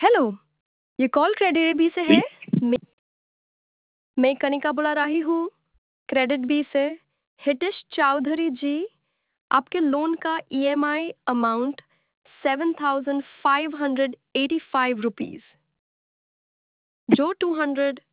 Hello, ये call credit B से जी। है। मैं मैं कनिका बुला रही हूँ क्रेडिट बी से। हितेश चौधरी जी, आपके लोन का ईएमआई अमाउंट 7,585 रुपीज, जो